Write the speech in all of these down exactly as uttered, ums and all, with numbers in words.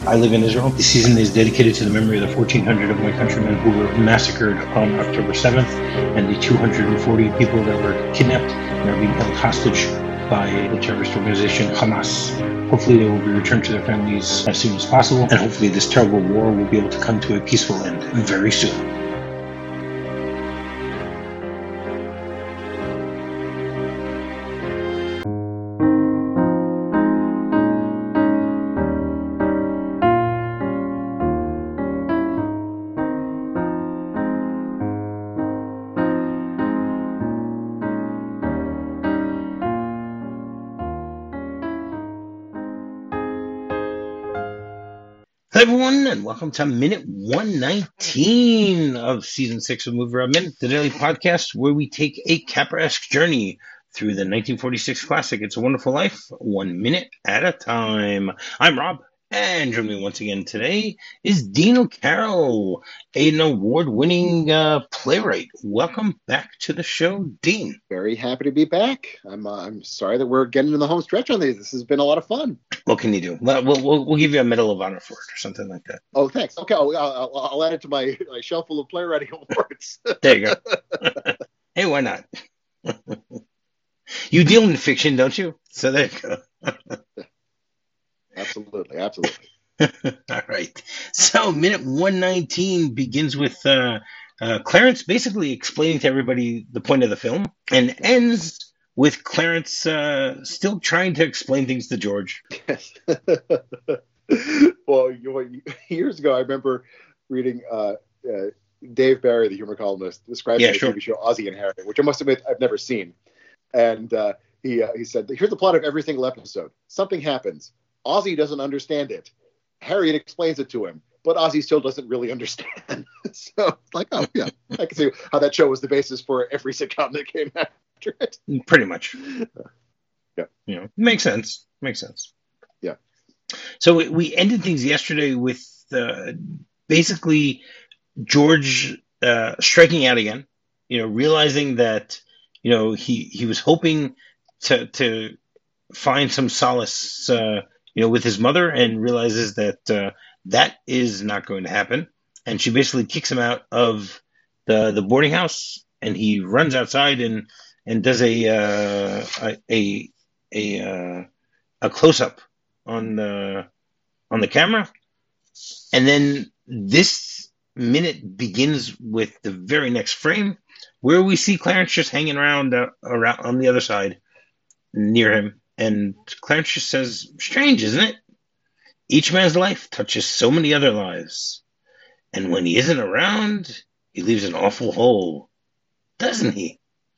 I live in Israel. The season is dedicated to the memory of the fourteen hundred of my countrymen who were massacred on October seventh and the two hundred forty people that were kidnapped and are being held hostage by the terrorist organization Hamas. Hopefully they will be returned to their families as soon as possible, and hopefully this terrible war will be able to come to a peaceful end very soon. Hello everyone, and welcome to minute one nineteen of season six of Movie Rob Minute, the daily podcast where we take a Capra-esque journey through the nineteen forty-six classic It's a Wonderful Life, one minute at a time. I'm Rob, and joining me once again today is Dean O'Carroll, an award-winning uh, playwright. Welcome back to the show, Dean. Very happy to be back. I'm uh, I'm sorry that we're getting in the home stretch on these. This has been a lot of fun. What can you do? We'll, we'll, we'll give you a Medal of Honor for it or something like that. Oh, thanks. Okay, I'll, I'll, I'll add it to my, my shelf full of playwriting awards. There you go. Hey, why not? You deal in fiction, don't you? So there you go. Absolutely, absolutely. All right. So minute one nineteen begins with uh, uh, Clarence basically explaining to everybody the point of the film and ends with Clarence uh, still trying to explain things to George. Yes. Well, you know, years ago, I remember reading uh, uh, Dave Barry, the humor columnist, describing Yeah, the sure. T V show Ozzie and Harry, which I must admit I've never seen. And uh, he uh, he said, "Here's the plot of every single episode. Something happens. Ozzie doesn't understand it. Harriet explains it to him, but Ozzie still doesn't really understand." So it's like, oh yeah, I can see how that show was the basis for every sitcom that came after it. Pretty much. Yeah. You know, makes sense. Makes sense. Yeah. So we, we ended things yesterday with uh, basically George uh, striking out again, you know, realizing that, you know, he, he was hoping to to find some solace, uh, you know, with his mother, and realizes that uh, that is not going to happen. And she basically kicks him out of the the boarding house, and he runs outside and and does a uh, a a a, uh, a close up on the on the camera, and then this minute begins with the very next frame where we see Clarence just hanging around uh, around on the other side near him, and Clarence just says, "Strange, isn't it? Each man's life touches so many other lives, and when he isn't around, he leaves an awful hole, doesn't he?"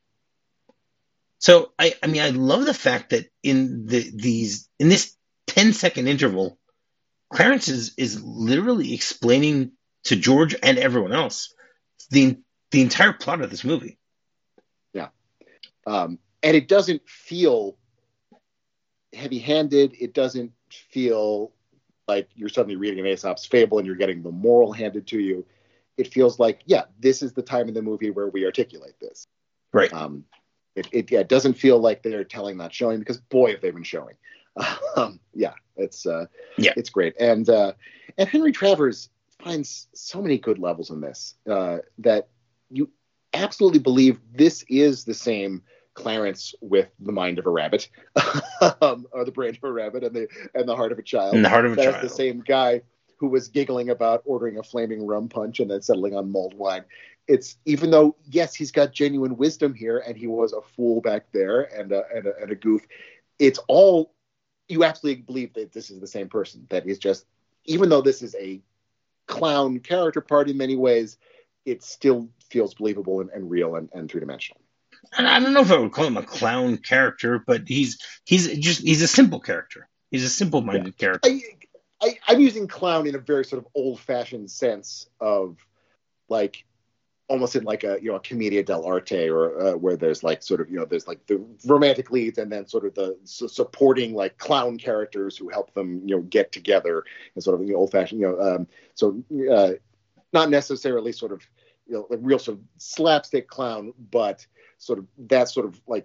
So I, I mean, I love the fact that in the these in this ten second interval, Clarence is is literally explaining to George and everyone else the the entire plot of this movie. Yeah, um, and it doesn't feel heavy-handed. It doesn't feel like you're suddenly reading an Aesop's fable and you're getting the moral handed to you. It feels like, yeah, this is the time in the movie where we articulate this. Right. Um, It, it, yeah, it doesn't feel like they're telling, not showing, because boy, have they been showing. Um, yeah, it's uh, yeah, it's great, and uh, and Henry Travers finds so many good levels in this uh, that you absolutely believe this is the same Clarence with the mind of a rabbit, um, or the brain of a rabbit, and the and the heart of a child. And the heart of a That's child. the same guy who was giggling about ordering a flaming rum punch and then settling on mulled wine. It's, even though, yes, he's got genuine wisdom here, and he was a fool back there and a, and a, and a goof, it's all, you absolutely believe that this is the same person. That is just, even though this is a clown character part in many ways, it still feels believable and, and real and, and three-dimensional. And I don't know if I would call him a clown character, but he's he's just he's a simple character. He's a simple-minded yeah. character. I, I, I'm using clown in a very sort of old-fashioned sense of, like, almost in like a, you know, a commedia dell'arte, or uh, where there's like sort of, you know, there's like the romantic leads and then sort of the su- supporting like clown characters who help them, you know, get together, and sort of, you know, old fashioned, you know, um, so uh, not necessarily sort of, you know, like real sort of slapstick clown, but sort of that sort of like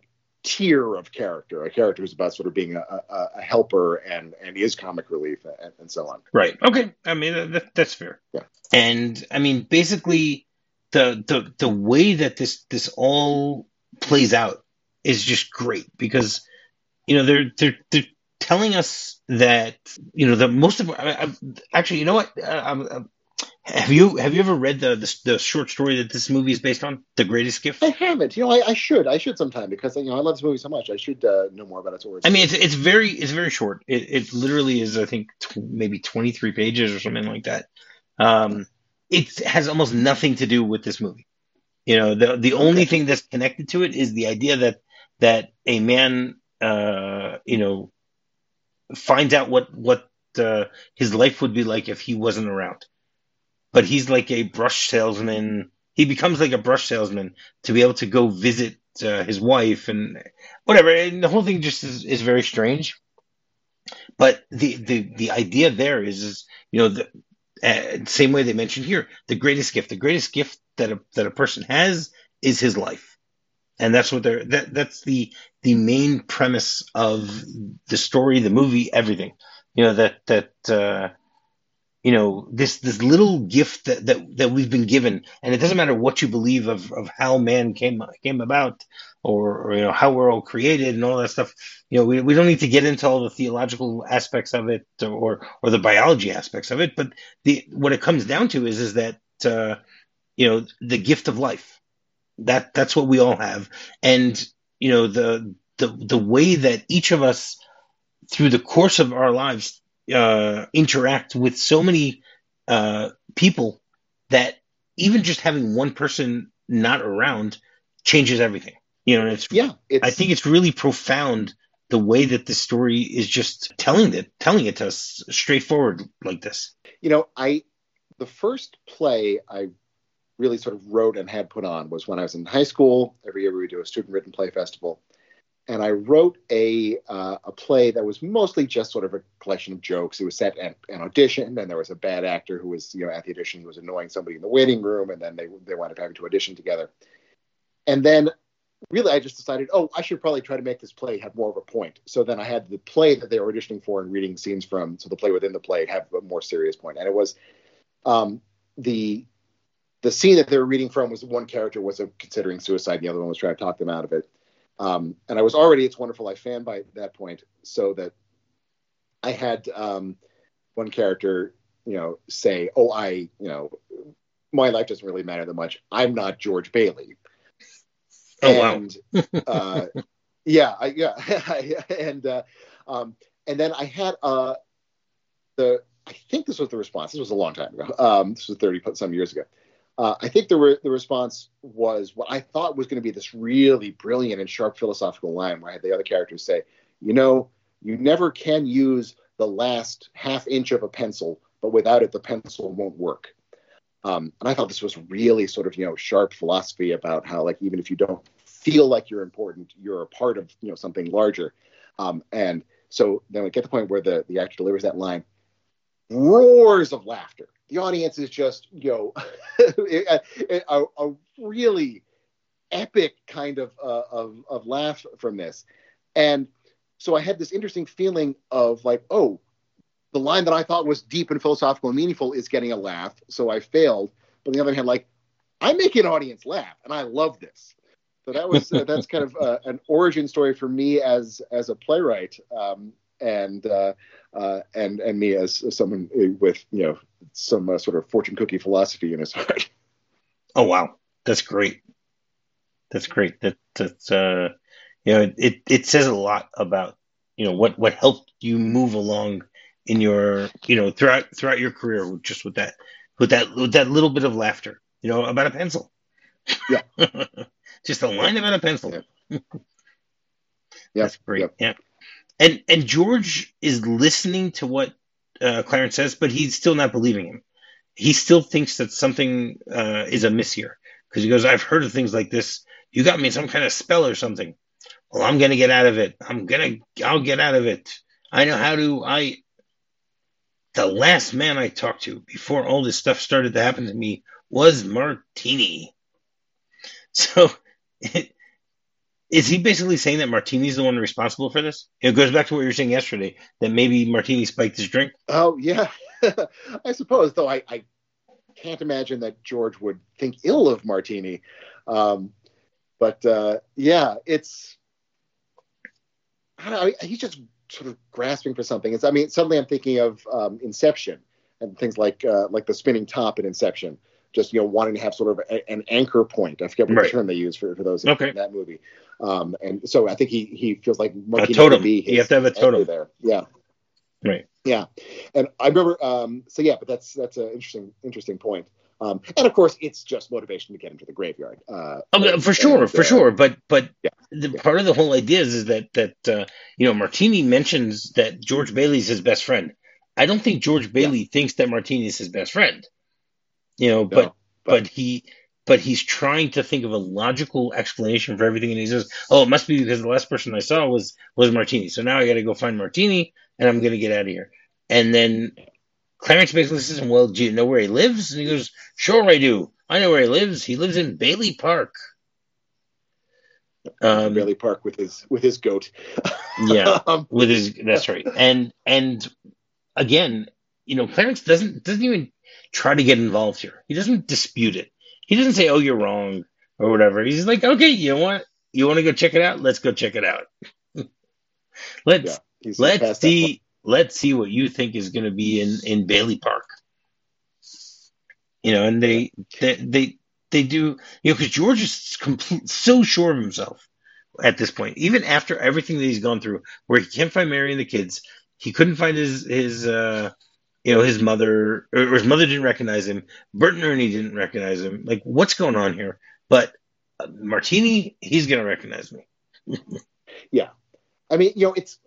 tier of character, a character who's about sort of being a, a, a helper and and is comic relief and, and so on. Right. Okay. I mean, that, that's fair. Yeah. And I mean, basically, the the the way that this this all plays out is just great because you know they're they're they're telling us that you know the most of I, I, actually you know what I, I, have you have you ever read the, the the short story that this movie is based on, The Greatest Gift? I haven't. You know, I, I should. I should sometime because you know I love this movie so much. I should uh, know more about its origins. I mean, it's it's very it's very short. It it literally is I think tw- maybe twenty-three pages or something like that. Um, it has almost nothing to do with this movie. You know, the the only Okay. thing that's connected to it is the idea that that a man, uh, you know, finds out what what uh, his life would be like if he wasn't around. But he's like a brush salesman. He becomes like a brush salesman to be able to go visit uh, his wife and whatever. And the whole thing just is, is very strange. But the, the, the idea there is, is you know, the uh, same way they mentioned here, the greatest gift. The greatest gift that a, that a person has is his life. And that's what they're, that, that's the, the main premise of the story, the movie, everything. You know, that, that, uh, you know, this this little gift that, that, that we've been given, and it doesn't matter what you believe of, of how man came came about, or, or you know how we're all created and all that stuff. You know, we, we don't need to get into all the theological aspects of it or or the biology aspects of it, but the what it comes down to is is that uh, you know the gift of life. That that's what we all have, and you know the the the way that each of us through the course of our lives uh, interact with so many uh, people that even just having one person not around changes everything. You know, and it's Yeah, it's, I think it's really profound the way that this story is just telling it, telling it to us straightforward like this. you know, I the first play I really sort of wrote and had put on was when I was in high school. Every year we would do a student written play festival. And I wrote a uh, a play that was mostly just sort of a collection of jokes. It was set at an audition, and there was a bad actor who was, you know, at the audition, who was annoying somebody in the waiting room, and then they they wound up having to audition together. And then, really, I just decided, oh, I should probably try to make this play have more of a point. So then I had the play that they were auditioning for and reading scenes from, so the play within the play have a more serious point. And it was um, the the scene that they were reading from was one character was considering suicide, and the other one was trying to talk them out of it. Um, and I was already It's Wonderful Life fan by that point, so that I had um, one character, you know, say, "Oh, I, you know, my life doesn't really matter that much. I'm not George Bailey." Oh, and, wow. uh, yeah, I, yeah, and uh, um, and then I had uh, the. I think this was the response. This was a long time ago. Um, this was thirty some years ago. Uh, I think the re- the response was what I thought was going to be this really brilliant and sharp philosophical line where I had the other characters say, you know, you never can use the last half inch of a pencil, but without it, the pencil won't work. Um, and I thought this was really sort of, you know, sharp philosophy about how, like, even if you don't feel like you're important, you're a part of, you know, something larger. Um, and so then we get to the point where the, the actor delivers that line, roars of laughter. The audience is just, you know, a, a, a really epic kind of, uh, of of laugh from this. And so I had this interesting feeling of like, oh, the line that I thought was deep and philosophical and meaningful is getting a laugh. So I failed. But on the other hand, like, I make an audience laugh, and I love this. So that was uh, that's kind of uh, an origin story for me as as a playwright. Um, and uh, uh, and and me as, as someone with, you know, some uh, sort of fortune cookie philosophy in his heart. Oh, wow, that's great. That's great. That that's uh, you know, it it says a lot about, you know, what what helped you move along in your, you know, throughout throughout your career, just with that with that with that little bit of laughter, you know, about a pencil. Yeah, just a line about a pencil. Yeah. That's great. Yep. Yeah. And and George is listening to what uh, Clarence says, but he's still not believing him. He still thinks that something uh, is amiss here because he goes, "I've heard of things like this. You got me some kind of spell or something. Well, I'm gonna get out of it. I'm gonna, I'll get out of it. I know how to. I." The last man I talked to before all this stuff started to happen to me was Martini. So, it, is he basically saying that Martini's the one responsible for this? It goes back to what you were saying yesterday, that maybe Martini spiked his drink. Oh yeah, I suppose. Though I, I can't imagine that George would think ill of Martini. Um, but uh, yeah, it's I don't know, he's just sort of grasping for something. It's I mean, suddenly I'm thinking of um, Inception and things like uh, like the spinning top in Inception. Just you know, wanting to have sort of a, an anchor point. I forget what Right. the term they use for, for those in, Okay. in that movie. Um, and so I think he he feels like Martini A totem. could be his, You have to have a totem there. Yeah. Right. Yeah, and I remember. Um, so yeah, but that's that's an interesting interesting point. Um, and of course, it's just motivation to get him to the graveyard. Uh, oh, and, for sure, and, for uh, sure. But but yeah, the yeah. part of the whole idea is, is that that uh, you know Martini mentions that George Bailey's his best friend. I don't think George Bailey yeah. thinks that Martini is his best friend. You know, No, but, but but he but he's trying to think of a logical explanation for everything, and he says, "Oh, it must be because the last person I saw was was Martini. So now I got to go find Martini, and I'm going to get out of here." And then Clarence basically says, "Well, do you know where he lives?" And he goes, "Sure, I do. I know where he lives. He lives in Bailey Park." Um, Um, Bailey Park with his with his goat. yeah, um, with his that's right. And and again, you know, Clarence doesn't doesn't even try to get involved here. He doesn't dispute it. He doesn't say, "Oh, you're wrong," or whatever. He's just like, "Okay, you know what? You want to go check it out? Let's go check it out. yeah, let's he's, he's let's past that point. see let's see what you think is going to be in in Bailey Park." You know, and they they they, they do, you know, because George is complete, so sure of himself at this point, even after everything that he's gone through, where he can't find Mary and the kids, he couldn't find his his uh, you know, his mother, or his mother didn't recognize him. Bert and Ernie didn't recognize him. Like, what's going on here? But uh, Martini, he's gonna recognize me. Yeah, I mean, you know, it's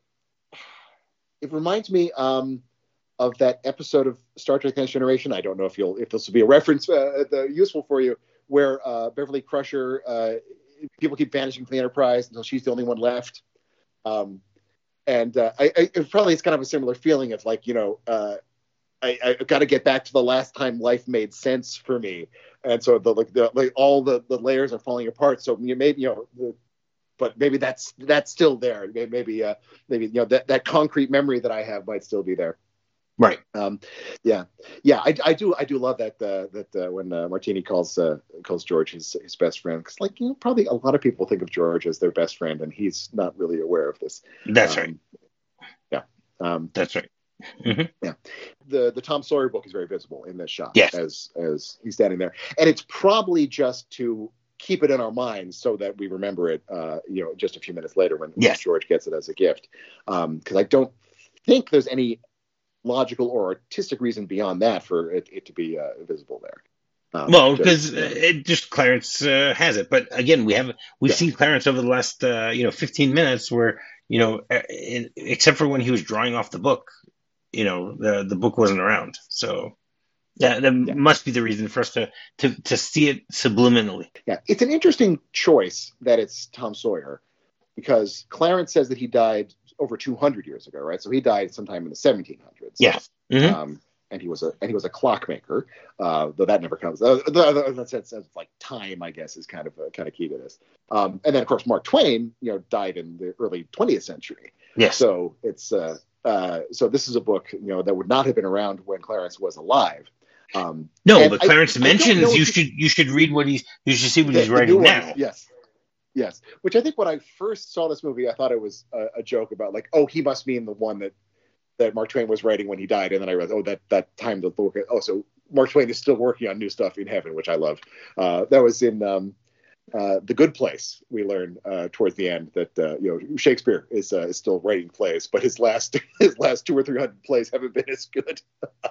it reminds me um, of that episode of Star Trek: Next Generation. I don't know if you'll if this will be a reference uh, the, useful for you, where uh, Beverly Crusher, uh, people keep vanishing from the Enterprise until she's the only one left. Um, and uh, I, I it probably it's kind of a similar feeling of like, you know, uh, I, I got to get back to the last time life made sense for me, and so the like the like all the, the layers are falling apart. So you maybe you know, the, but maybe that's that's still there. Maybe uh, maybe you know that, that concrete memory that I have might still be there. Right. Um, yeah, yeah, I, I do I do love that uh, that uh, when uh, Martini calls uh, calls George his his best friend, because like you know probably a lot of people think of George as their best friend, and he's not really aware of this. That's um, right. Yeah, um, That's right. Mm-hmm. Yeah, the the Tom Sawyer book is very visible in this shot, yes. as as he's standing there, and it's probably just to keep it in our minds so that we remember it. Uh, you know, just a few minutes later when, yes. when George gets it as a gift, because um, I don't think there's any logical or artistic reason beyond that for it, it to be uh, visible there. Um, well, because uh, it just Clarence uh, has it, but again, we have we've yeah. seen Clarence over the last uh, you know fifteen minutes, where you know, in, except for when he was drawing off the book, you know, the the book wasn't around. So that, that yeah. must be the reason for us to, to to see it subliminally. Yeah, it's an interesting choice that it's Tom Sawyer, because Clarence says that he died over two hundred years ago, right? So he died sometime in the seventeen hundreds. Yeah. Mm-hmm. Um, and he was a and he was a clockmaker, uh, though that never comes. Uh, that's, that's, that's like time, I guess, is kind of uh, kind of key to this. Um, and then of course Mark Twain, you know, died in the early twentieth century. Yes. So it's uh, uh, so this is a book, you know, that would not have been around when Clarence was alive. Um, no, but Clarence I, mentions I you should you should read what he's you should see what the, he's writing now. Ones, yes. Yes, which I think when I first saw this movie, I thought it was a, a joke about like, oh, he must mean the one that, that Mark Twain was writing when he died, and then I realized, oh, that that time the book. Oh, so Mark Twain is still working on new stuff in heaven, which I love. Uh, that was in um, uh, The Good Place. We learned uh, towards the end that uh, you know Shakespeare is uh, is still writing plays, but his last his last two or three hundred plays haven't been as good.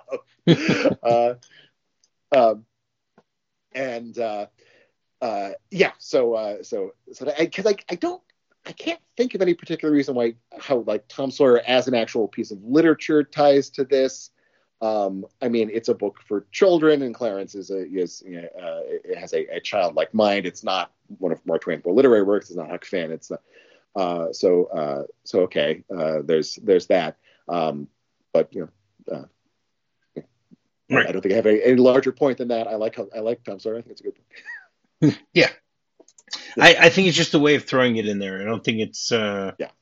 uh, um, and. Uh, Uh, yeah, so uh, so so because I, I I don't I can't think of any particular reason why how like Tom Sawyer as an actual piece of literature ties to this. Um, I mean, it's a book for children, and Clarence is a is uh, it has a, a childlike mind. It's not one of Mark Twain's more literary works. It's not Huck Finn. It's not, uh, so uh, so okay. Uh, there's there's that, um, but you know. Uh, Right. I don't think I have any, any larger point than that. I like I like Tom Sawyer. I think it's a good book. Yeah. I, I think it's just a way of throwing it in there. I don't think it's. Uh, Yeah.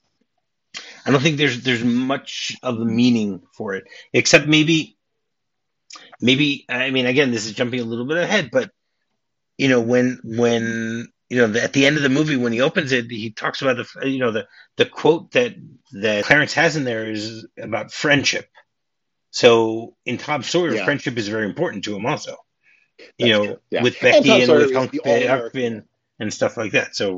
I don't think there's there's much of a meaning for it, except maybe maybe. I mean, again, this is jumping a little bit ahead, but you know, when when you know the, at the end of the movie when he opens it, he talks about the you know the the quote that that Clarence has in there is about friendship. So in Tom Sawyer, Yeah. friendship is very important to him also. You That's know, true. Yeah. with And Becky Tom and, Sawyer with is Hunk, the all-American. Huckfin and stuff like that. So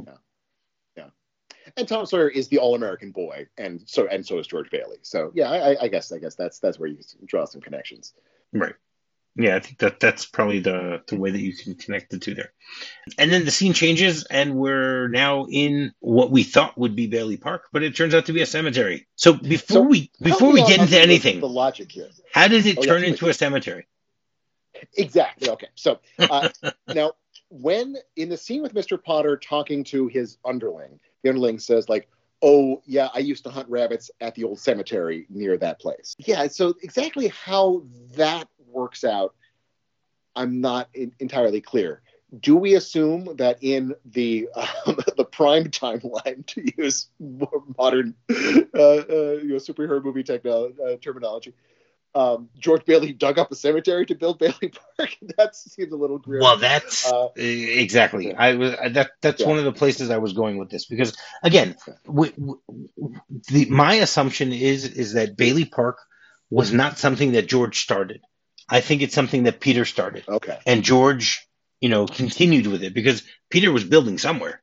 And Tom Sawyer is the all-American boy, and so and so is George Bailey. So yeah, I, I guess I guess that's that's where you draw some connections. right. Yeah, I think that that's probably the, the way that you can connect the two there. And then the scene changes, and we're now in what we thought would be Bailey Park, but it turns out to be a cemetery. So before So, we before Help we me get on into the- anything, the logic here. how does it Oh, yeah, turn please. into a cemetery? Exactly. Okay. So uh, now, when in the scene with Mister Potter talking to his underling, the underling says like, "Oh yeah, I used to hunt rabbits at the old cemetery near that place." Yeah. So exactly how that works out, I'm not in, entirely clear. Do we assume that in the um, the prime timeline, to use more modern uh, uh, you know, superhero movie techno- uh, terminology, um, George Bailey dug up a cemetery to build Bailey Park? That seems a little grim. Well, that's Uh, exactly. yeah. I was that. That's Yeah. one of the places I was going with this because, again, w- w- the my assumption is is that Bailey Park was not something that George started. I think it's something that Peter started, Okay. and George, you know, continued with it because Peter was building somewhere.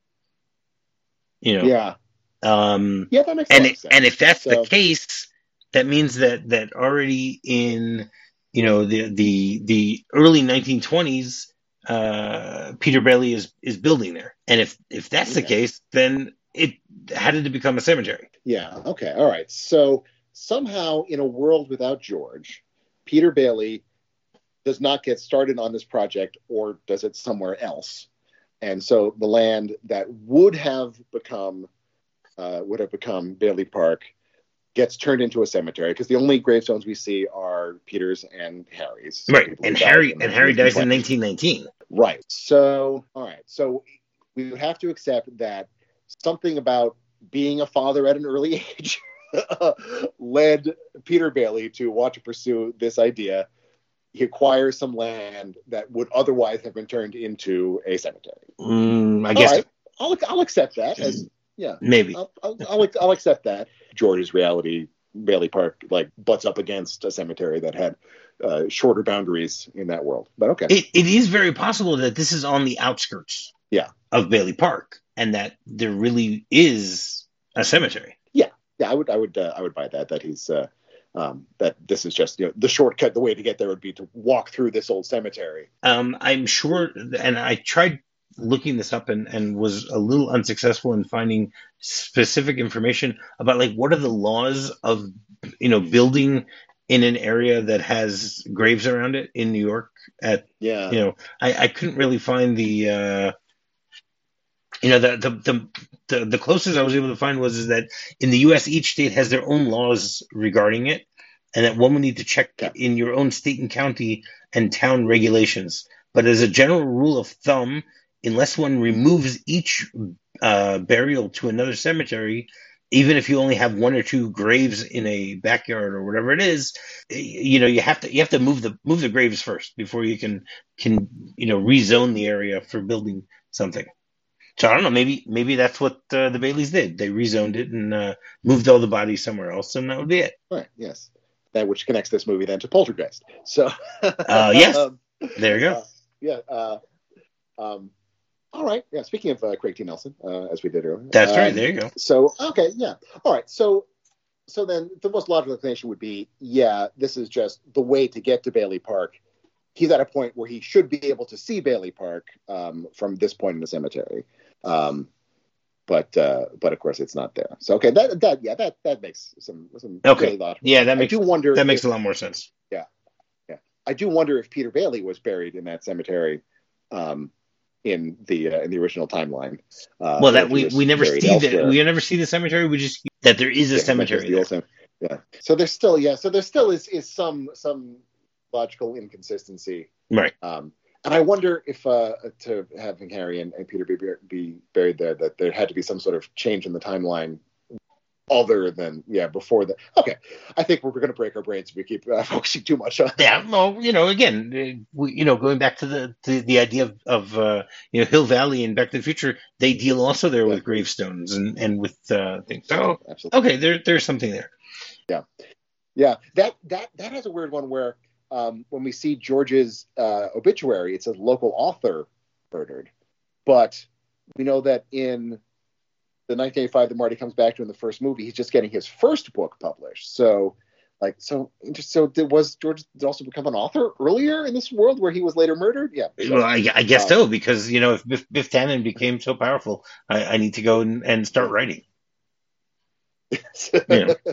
You know, Yeah. um, Yeah, that makes a and lot of it, sense. and if that's So- the case, that means that that already in you know the the the early nineteen twenties, uh, Peter Bailey is is building there, and if if that's the Okay. case, then it how did it become a cemetery? Yeah. Okay. All right. So somehow, in a world without George, Peter Bailey does not get started on this project, or does it somewhere else, and so the land that would have become uh, would have become Bailey Park gets turned into a cemetery because the only gravestones we see are Peter's and Harry's. So Right, people who and died Harry in and Harry dies in nineteen nineteen nineteen. Right. So, all right. So we would have to accept that something about being a father at an early age led Peter Bailey to want to pursue this idea. He acquires some land that would otherwise have been turned into a cemetery. Mm, I All guess right. I'll, I'll accept that as, yeah, maybe. I'll, I'll, I'll, I'll accept that. George's reality, Bailey Park, like butts up against a cemetery that had uh, shorter boundaries in that world. But okay. It, it is very possible that this is on the outskirts Yeah. of Bailey Park, and that there really is a cemetery. Yeah, yeah, I would, I would, uh, I would buy that. That he's, uh, um, that this is just, you know, the shortcut. The way to get there would be to walk through this old cemetery. Um, I'm sure, and I tried looking this up and, and was a little unsuccessful in finding specific information about like what are the laws of you know building in an area that has graves around it in New York. At Yeah, you know, I, I couldn't really find the. Uh, You know, the, the the the the closest I was able to find was is that in the U S each state has their own laws regarding it, and that one would need to check Yeah. in your own state and county and town regulations. But as a general rule of thumb, unless one removes each uh, burial to another cemetery, even if you only have one or two graves in a backyard or whatever it is, you know, you have to you have to move the move the graves first before you can can you know rezone the area for building something. So I don't know. Maybe maybe that's what uh, the Baileys did. They rezoned it and uh, moved all the bodies somewhere else, and that would be it. right. Yes, that which connects this movie then to Poltergeist. So, Uh, yes. um, There you go. uh, yeah. Uh, um, all right. Yeah. Speaking of uh, Craig T. Nelson, uh, as we did earlier. That's um, right. There you go. So okay, yeah. All right. So so then the most logical explanation would be, yeah, this is just the way to get to Bailey Park. He's at a point where he should be able to see Bailey Park um, from this point in the cemetery. Um, but uh, but of course it's not there. So okay, that that yeah, that that makes some some Okay. really logical Yeah, sense. that makes I do wonder that makes if, a lot more sense. I do wonder if Peter Bailey was buried in that cemetery um, in the uh, in the original timeline. Uh, Well, or that if he we, was we never buried see the elsewhere. we never see the cemetery. We just that there is a Yeah, cemetery. the old there. cem- yeah. So there's still yeah. So there still is is some some logical inconsistency. Right. Um, and I wonder if uh, to having Harry and, and Peter be, be buried there, that there had to be some sort of change in the timeline other than, yeah, before that. Okay. I think we're going to break our brains if we keep uh, focusing too much on Yeah, well, you know, again, uh, we, you know, going back to the to the idea of, of uh, you know, Hill Valley and Back to the Future, they deal also there Yeah. with gravestones and, and with uh, things. So, Absolutely. okay, there there's something there. Yeah. Yeah. That that that has a weird one where um, when we see George's uh, obituary, it says local author murdered. But we know that in the nineteen eighty-five that Marty comes back to in the first movie, he's just getting his first book published. So, like, so, so did, was George also become an author earlier in this world where he was later murdered? Yeah. So, Well, I, I guess um, so, because, you know, if Biff, Biff Tannen became so powerful, I, I need to go and, and start writing. You know,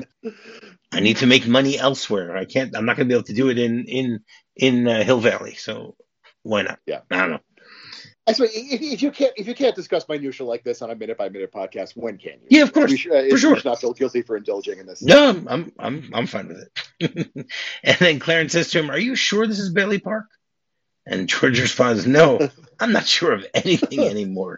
I need to make money elsewhere. I can't. I'm not going to be able to do it in in in uh, Hill Valley. So why not? Yeah. I don't know. I suppose if, if you can't if you can't discuss minutia like this on a minute by minute podcast, when can you? Yeah, of course, we should, uh, for sure. We should not feel guilty for indulging in this. No, I'm I'm I'm fine with it. And then Clarence says to him, "Are you sure this is Bailey Park?" And George responds, "No, I'm not sure of anything anymore."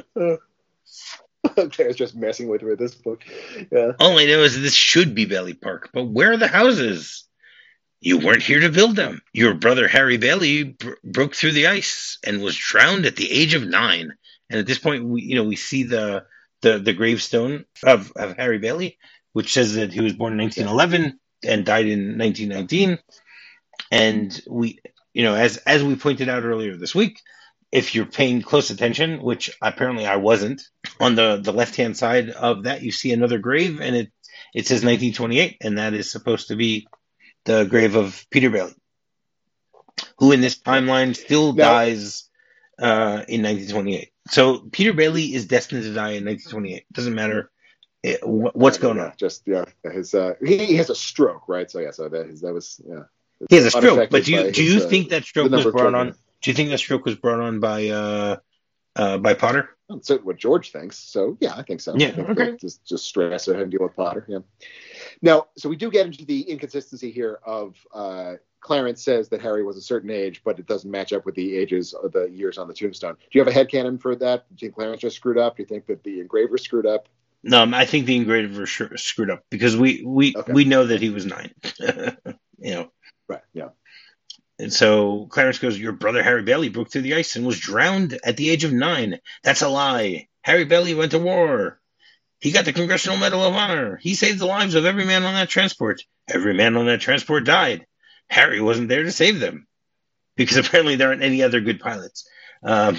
Claire's just messing with her with this book. Yeah. All I know is this should be Bailey Park, but where are the houses? You weren't here to build them. Your brother Harry Bailey br- broke through the ice and was drowned at the age of nine. And at this point, we you know we see the the, the gravestone of, of Harry Bailey, which says that he was born in nineteen eleven and died in nineteen nineteen. And we you know as as we pointed out earlier this week, if you're paying close attention, which apparently I wasn't, on the, the left hand side of that you see another grave, and it it says nineteen twenty-eight, and that is supposed to be the grave of Peter Bailey, who in this timeline still Now, dies uh, in nineteen twenty-eight. So Peter Bailey is destined to die in nineteen twenty-eight. Doesn't matter it, wh- what's going yeah, on. Just yeah, his uh, he, he has a stroke, right? So yeah, so that his, that was yeah. He has a stroke, but do you do his, you uh, think that stroke was number of brought children. on? Do you think that stroke was brought on by uh, uh, by Potter? That's what George thinks. So yeah, I think so. Yeah, I think okay. Just just stress and deal with Potter. Yeah. Now, so we do get into the inconsistency here of uh, Clarence says that Harry was a certain age, but it doesn't match up with the ages of the years on the tombstone. Do you have a headcanon for that? Do you think Clarence just screwed up? Do you think that the engraver screwed up? No, I think the engraver sh- screwed up because we we, Okay. we know that he was nine. You know. Right. Yeah. And so Clarence goes, "Your brother Harry Bailey broke through the ice and was drowned at the age of nine. That's a lie. Harry Bailey went to war. He got the Congressional Medal of Honor. He saved the lives of every man on that transport. Every man on that transport died. Harry wasn't there to save them because apparently there aren't any other good pilots. Um,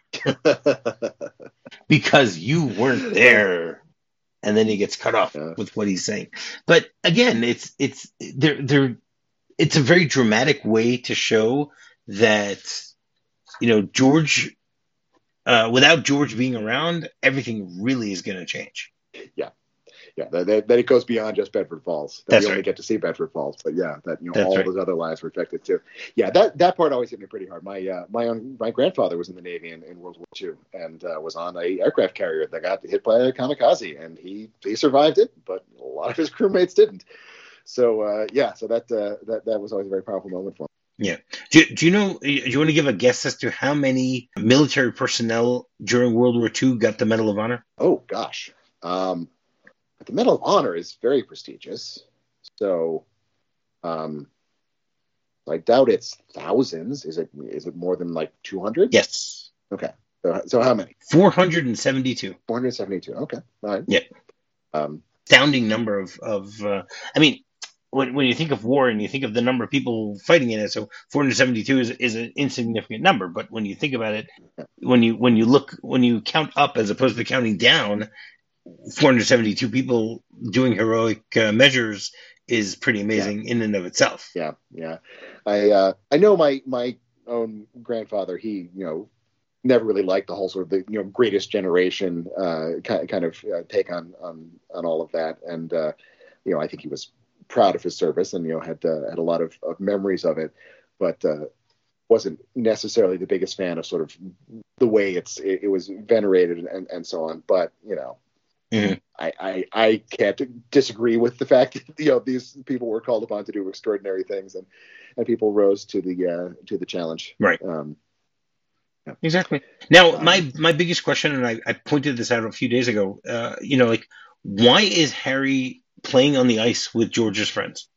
because you weren't there." And then he gets cut off Yeah. with what he's saying. But again, it's it's they're they're it's a very dramatic way to show that, you know, George, uh, without George being around, everything really is going to change. Yeah. Yeah. That, that, that it goes beyond just Bedford Falls. That That's we only right. get to see Bedford Falls, but yeah, that, you know, That's all right. those other lives were affected too. Yeah. That, that part always hit me pretty hard. My, uh, my own, my grandfather was in the Navy in, in World War Two and uh, was on a aircraft carrier that got hit by a kamikaze, and he, he survived it, but a lot of his crewmates didn't. So uh, yeah, so that uh, that that was always a very powerful moment for him. Yeah. Do, do you know, do you want to give a guess as to how many military personnel during World War Two got the Medal of Honor? Oh gosh, um, the Medal of Honor is very prestigious. So, um, I doubt it's thousands. Is it? Is it more than like two hundred? Yes. Okay. So, so how many? four hundred seventy-two. four hundred seventy-two. Okay. All right. Yeah. Um, Astounding number of, of uh, I mean, when when you think of war and you think of the number of people fighting in it, so four hundred seventy-two is is an insignificant number. But when you think about it, when you when you look when you count up as opposed to counting down, four hundred seventy-two people doing heroic uh, measures is pretty amazing yeah. in and of itself. Yeah, yeah. I uh, I know my my own grandfather. He you know never really liked the whole sort of the you know greatest generation uh, kind kind of uh, take on on on all of that, and uh, you know I think he was proud of his service and you know had uh, had a lot of, of memories of it, but uh, wasn't necessarily the biggest fan of sort of the way it's it, it was venerated and, and so on. But you know Mhm. I, I I can't disagree with the fact that, you know, these people were called upon to do extraordinary things, and and people rose to the uh, to the challenge. Right. Um, yeah. Exactly. Now, Um, my my biggest question, and I, I pointed this out a few days ago. Uh, you know, like, why is Harry playing on the ice with George's friends?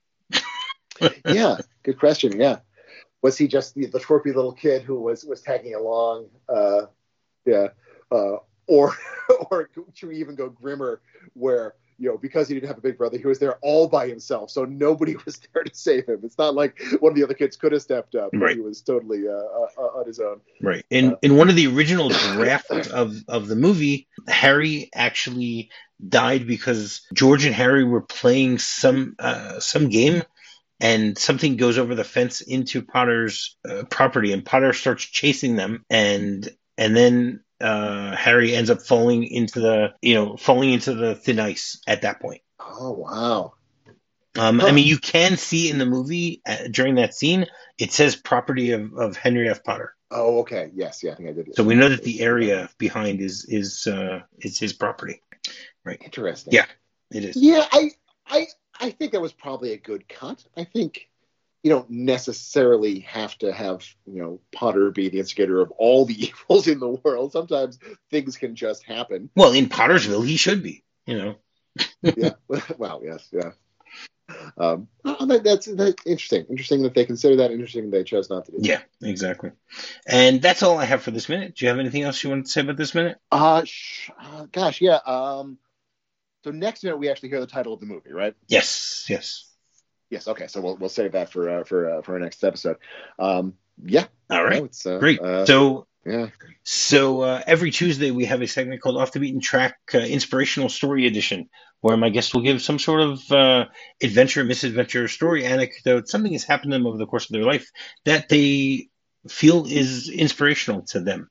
yeah, good question. Yeah, was he just the, the twerpy little kid who was was tagging along? Uh, yeah, uh, or or should we even go grimmer, where, you know, because he didn't have a big brother, he was there all by himself, so nobody was there to save him. It's not like one of the other kids could have stepped up, but Right. he was totally uh, uh, on his own. Right. Uh, In in one of the original drafts of of the movie, Harry actually died because George and Harry were playing some uh, some game, and something goes over the fence into Potter's uh, property, and Potter starts chasing them, and and then uh, Harry ends up falling into the you know falling into the thin ice at that point. oh wow. Um, I Huh. mean, you can see in the movie uh, during that scene, it says property of, of Henry F. Potter. Oh, okay. Yes, yeah, I think I did. So we know that Did the see that. area behind is is uh, is his property, right? Interesting. Yeah, it is. Yeah, I, I, I think that was probably a good cut. I think you don't necessarily have to have, you know, Potter be the instigator of all the evils in the world. Sometimes things can just happen. Well, in Pottersville, he should be. You know. Yeah. Well, yes, yeah. Um, oh, that, that's that's interesting. Interesting that they consider that. Interesting they chose not to do that. Yeah, exactly. And that's all I have for this minute. Do you have anything else you want to say about this minute? Uh, sh- uh gosh, yeah. Um, so next minute we actually hear the title of the movie, right? Yes, yes. Yes. Okay. So we'll we'll save that for uh, for uh, for our next episode. Um, yeah. All right. No, it's, uh, Great. Uh, So yeah. So uh, every Tuesday we have a segment called Off the Beaten Track uh, Inspirational Story Edition, where my guest will give some sort of uh, adventure, misadventure, story anecdote, something has happened to them over the course of their life that they feel is inspirational to them.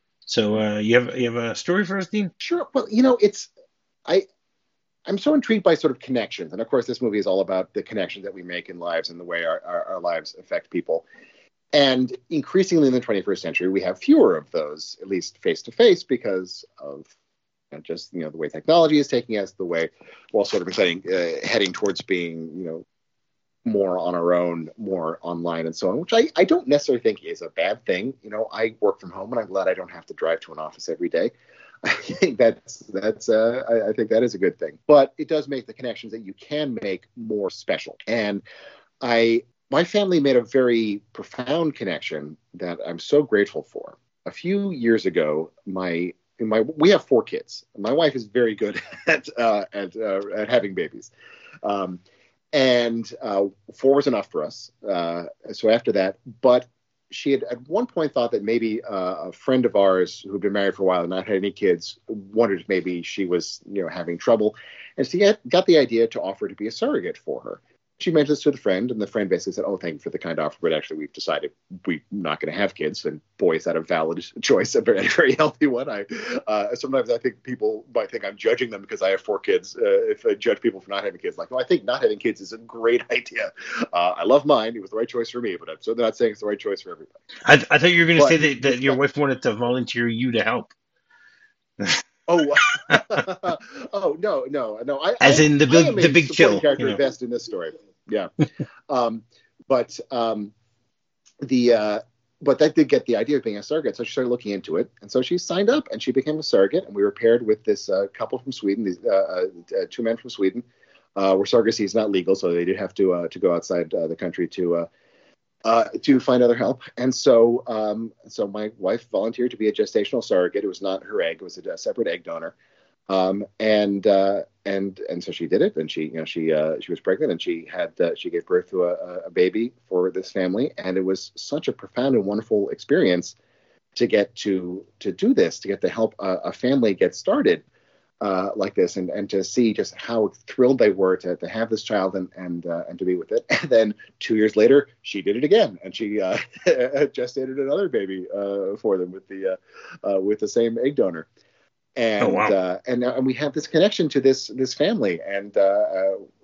So uh, you have you have a story for us, Dean? Sure. Well, you know, it's I I'm so intrigued by sort of connections, and of course, this movie is all about the connections that we make in lives and the way our, our, our lives affect people. And increasingly in the twenty-first century, we have fewer of those, at least face to face, because of, you know, just, you know, the way technology is taking us, the way we're all sort of heading uh, heading towards being, you know, more on our own, more online, and so on, which I, I don't necessarily think is a bad thing. You know, I work from home, and I'm glad I don't have to drive to an office every day. I think that's that's uh, I, I think that is a good thing. But it does make the connections that you can make more special. And I. My family made a very profound connection that I'm so grateful for. A few years ago, my my we have four kids. My wife is very good at uh, at uh, at having babies, um, and uh, four was enough for us. Uh, so after that, but she had at one point thought that maybe uh, a friend of ours who'd been married for a while and not had any kids wondered if maybe she was, you know, having trouble, and she had, got the idea to offer to be a surrogate for her. She mentioned this to the friend, and the friend basically said, "Oh, thank you for the kind offer, but actually we've decided we're not going to have kids." And boy, is that a valid choice, a very, very healthy one. I uh, sometimes I think people might think I'm judging them because I have four kids. Uh, if I judge people for not having kids, like, no, I think not having kids is a great idea. Uh, I love mine; it was the right choice for me, but I'm certainly not saying it's the right choice for everybody. I, I thought you were going to But say that, that your that, wife wanted to volunteer you to help. oh, oh no, no, no! I, As I, in the I big am the a big supporting chill. character You know. best in this story. Yeah, um, but um, the uh, but that did get the idea of being a surrogate, so she started looking into it, and so she signed up and she became a surrogate, and we were paired with this uh, couple from Sweden, these uh, uh, two men from Sweden. Uh, where surrogacy is not legal, so they did have to uh, to go outside uh, the country to uh, uh, to find other help. And so um, so my wife volunteered to be a gestational surrogate. It was not her egg; it was a, a separate egg donor. Um, and uh, and and so she did it, and she you know she uh, she was pregnant, and she had uh, she gave birth to a, a baby for this family, and it was such a profound and wonderful experience to get to to do this, to get to help a, a family get started uh, like this, and, and to see just how thrilled they were to, to have this child and and uh, and to be with it. And then two years later, she did it again, and she uh, gestated another baby uh, for them with the uh, uh, with the same egg donor. And Oh, wow. uh, and and we have this connection to this this family, and uh, uh,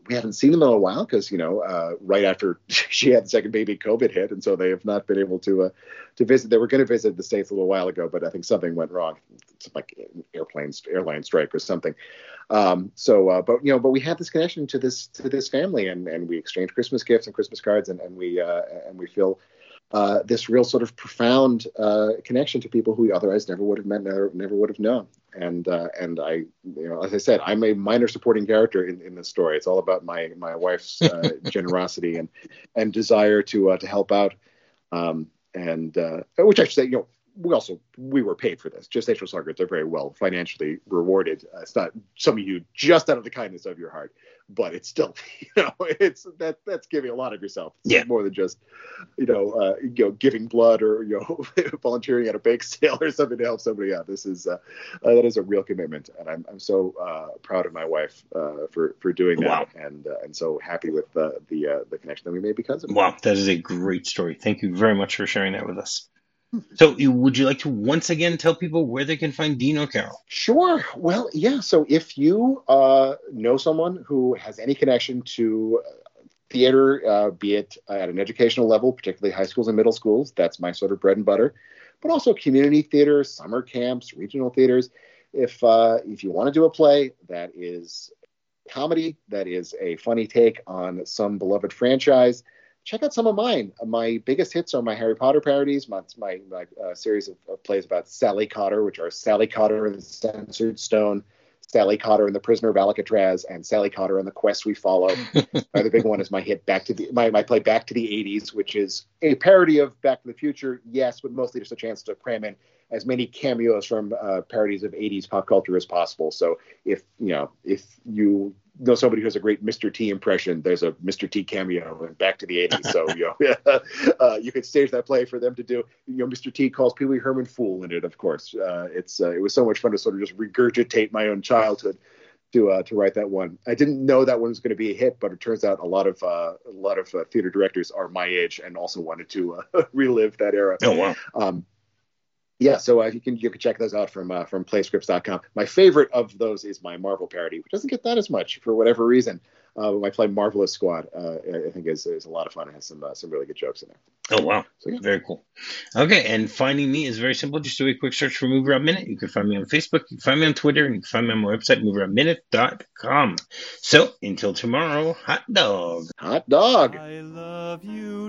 we haven't seen them in a while because, you know, uh, right after she had the second baby, COVID hit. And so they have not been able to uh, to visit. They were going to visit the States a little while ago, but I think something went wrong. It's like airplanes, airline strike or something. Um, so, uh, but, you know, but we had this connection to this to this family, and, and we exchanged Christmas gifts and Christmas cards, and, and we uh, and we feel uh, this real sort of profound uh, connection to people who we otherwise never would have met, never, never would have known. And uh, and I, you know, as I said, I'm a minor supporting character in, in this story. It's all about my my wife's uh, generosity and and desire to uh, to help out. Um, and uh, which I should say, you know, we also we were paid for this. Gestational surrogates are very well financially rewarded. Uh, it's not some of you just out of the kindness of your heart, but it's still, you know, it's that that's giving a lot of yourself. It's yeah. more than just, you know, uh, you know, giving blood or, you know, volunteering at a bake sale or something to help somebody out. This is uh, uh, that is a real commitment, and I'm I'm so uh, proud of my wife uh, for for doing that, wow. and uh, and so happy with the the uh, the connection that we made because of it. Wow, that is a great story. Thank you very much for sharing that with us. So would you like to once again tell people where they can find Dean O'Carroll? Sure. Well, yeah. So if you uh, know someone who has any connection to theater, uh, be it at an educational level, particularly high schools and middle schools, that's my sort of bread and butter, but also community theater, summer camps, regional theaters. If, uh, if you want to do a play that is comedy, that is a funny take on some beloved franchise, check out some of mine. My biggest hits are my Harry Potter parodies, my, my, my uh, series of, of plays about Sally Cotter, which are Sally Cotter and the Censored Stone, Sally Cotter and the Prisoner of Alcatraz, and Sally Cotter and the Quest We Follow. uh, the big one is my hit Back to the my, my play Back to the eighties, which is a parody of Back to the Future, yes, but mostly just a chance to cram in as many cameos from uh, parodies of eighties pop culture as possible. So if you know if you know somebody who has a great Mister T impression, there's a Mister T cameo in Back to the eighties. So you know, uh, you could stage that play for them to do. You know, Mister T calls Pee Wee Herman fool in it. Of course, uh, it's uh, it was so much fun to sort of just regurgitate my own childhood to uh, to write that one. I didn't know that one was going to be a hit, but it turns out a lot of uh, a lot of uh, theater directors are my age and also wanted to uh, relive that era. Oh wow. Um, Yeah, so uh, you can you can check those out from uh, from play scripts dot com. My favorite of those is my Marvel parody, which doesn't get that as much for whatever reason. Uh, my play Marvelous Squad, uh, I think is is a lot of fun. It has some uh, some really good jokes in there. Oh wow, so, yeah. Very cool. Okay, and finding me is very simple. Just do a quick search for Movie Rob Minute. You can find me on Facebook, you can find me on Twitter, and you can find me on my website, movie rob minute dot com. So until tomorrow, hot dog. Hot dog. I love you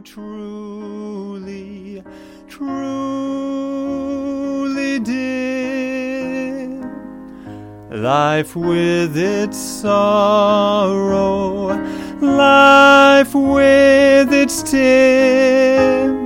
truly, truly, dear. Life with its sorrow, life with its tears.